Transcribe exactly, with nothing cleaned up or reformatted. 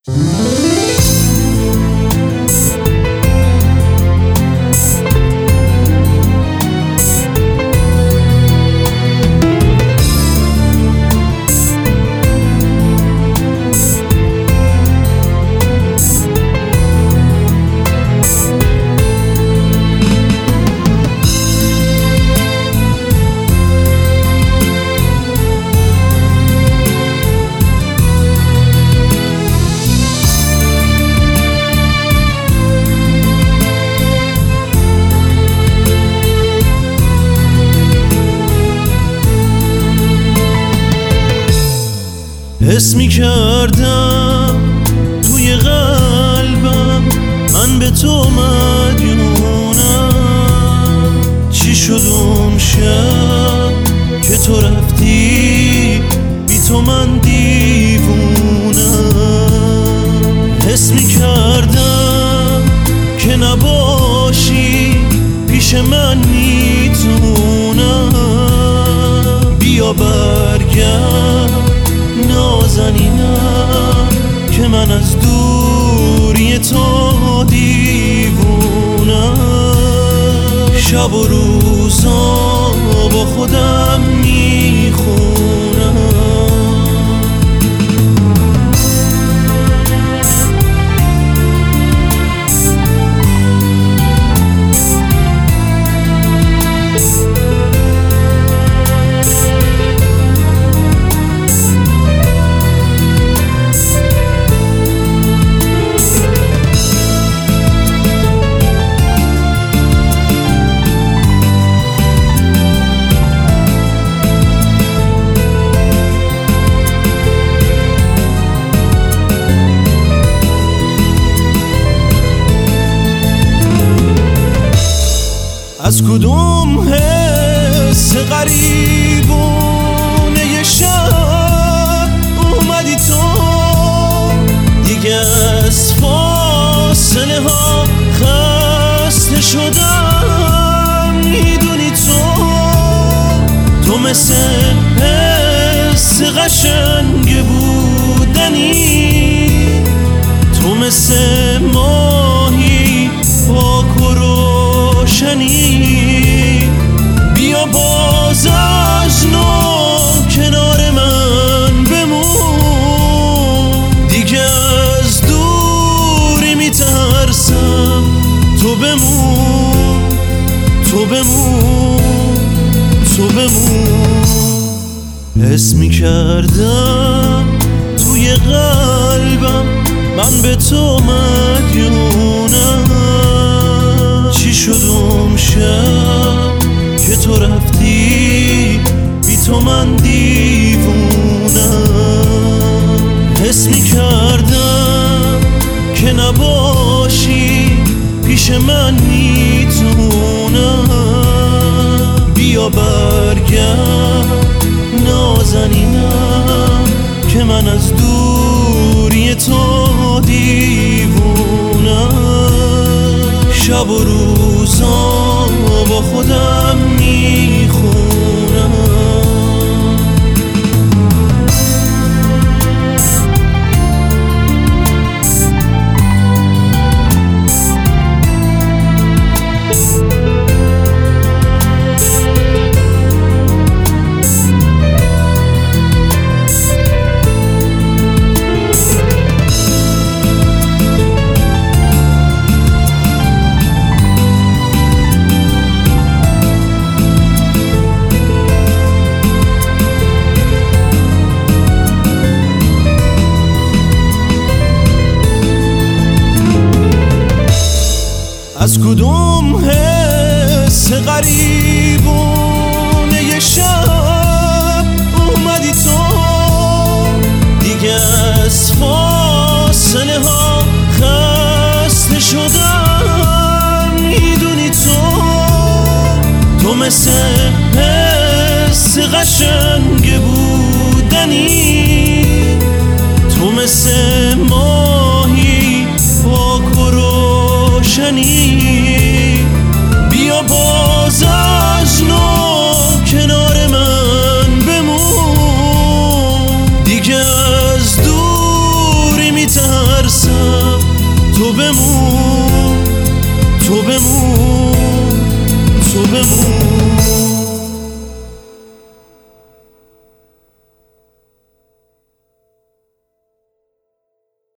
حس می کردم توی قلبم من به تو مدیونم. چی شد اون شب که تو رفتی بی تو من دیوونم. حس می کردم که نباشی پیش من میتونم. بیا برگرد نازنینم که من از دوری تو دیوونم. شب و روزا با خودم میخونم. از کدوم حس غریبونه یه شب اومدی تو دیگه. از فاصله ها خسته شدم میدونی تو. تو مثل حس قشنگ بودنی. تو مثل ماهی پاک و روشنی. بیا باز از نو کنار من بمون. دیگه از دوری میترسم تو بمون. تو بمون تو بمون. حس میکردم توی قلبم من به تو مدیونم. چی شد اون شب که تو رفتی بی تو من دیوونم. حس میکردم که نباشی پیش من میتونم. بیا برگرد نازنینم که من از دوری تو دیوونم. شب و روزا با خودم میخونم. از کدوم حس غریبونه یه شب اومدی تو دیگه. از فاصله ها خسته شدم میدونی تو. تو مثل حس قشنگ بودنی. تو مثل ماهی پاک و روشنی. بیا باز از نو کنار من بمون. دیگه از دوری میترسم بمون تو بمون تو بمون